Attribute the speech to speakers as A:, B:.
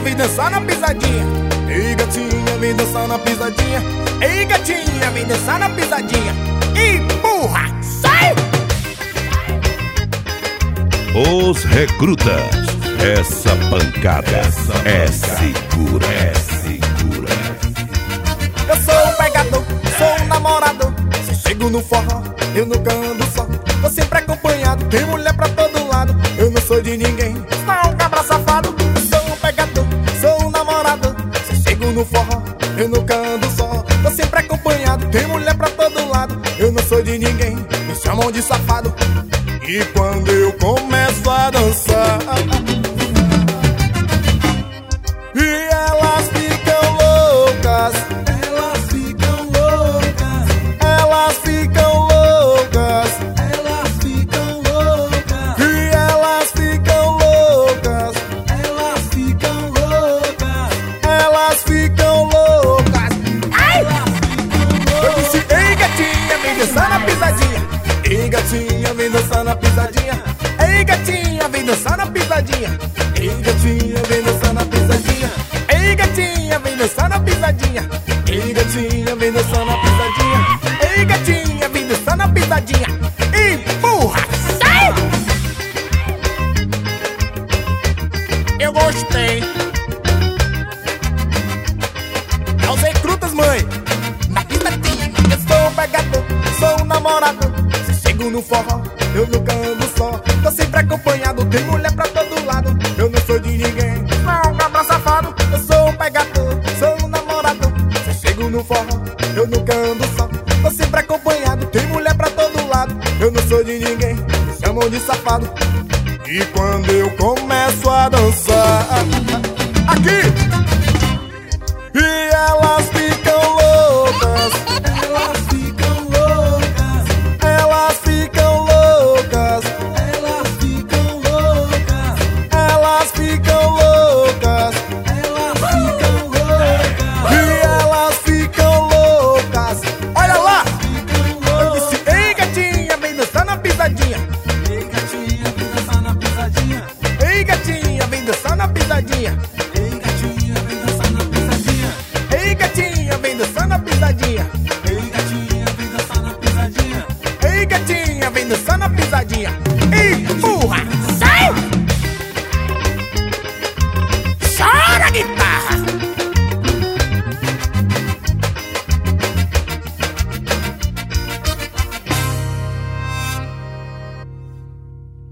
A: vem dançar na pisadinha. Ei, gatinha, vem dançar na pisadinha. Ei, gatinha, vem dançar na pisadinha. Empurra, sai!
B: Os Recrutas. Essa pancada é segura, é segura.
A: Eu sou um pegador, sou um namorado. Se chego no forró, eu nunca ando só. Tô sempre acompanhado, tem mulher pra todo lado. Eu não sou de ninguém, sou um cabra safado. Eu sou um pegador, sou um namorado. Se chego no forró, eu nunca ando só. Tô sempre acompanhado, tem mulher pra todo lado. Eu não sou de ninguém, me chamam de safado. E quando eu começo a dançar, e elas ficam loucas, elas ficam loucas, elas ficam loucas, elas ficam loucas, e elas ficam loucas, elas ficam loucas, elas ficam loucas. Ai! Eu disse, ei gatinha, vem dançar na pisadinha. Ei gatinha, vem dançar na pisadinha. Ei gatinha, vem dançar na pisadinha. Ei gatinha, vem dançar na pisadinha. Ei gatinha, vem dançar na pisadinha. Ei gatinha, vem dançar na pisadinha. Ei gatinha, vem dançar na pisadinha. Empurra, sai! Eu gostei. É os Recrutas, mãe. Na pisadinha. Eu sou um pegador, sou um namorado. Se chego no forró, eu nunca ando só. Tô sempre acompanhado, tem mulher pra todo lado. Eu não sou de ninguém, sou um cabra safado. Eu sou um pegador, sou um namorado. Se chego no forró, eu nunca ando só. Tô sempre acompanhado, tem mulher pra todo lado. Eu não sou de ninguém, me chamam de safado. E quando eu começo a dançar, aqui